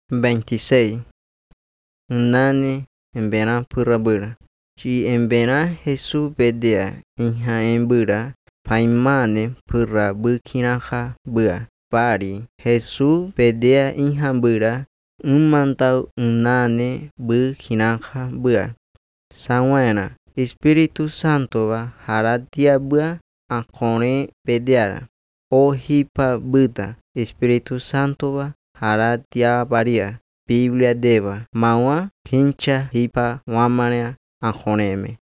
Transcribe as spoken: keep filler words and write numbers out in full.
veintiséis. Nani emberá pura bura. Chi emberá Jesús bedea inha embura. Paimane pura bukinaha bua. Pari Jesús bedea inha bura. Umantau unane bukinaha bua. Sawana Espíritu Santo va haratia bua akone bedeara. O hipa buta Espíritu Santo va haratia varia. Biblia deva mawa kincha hipa wamania akoneme.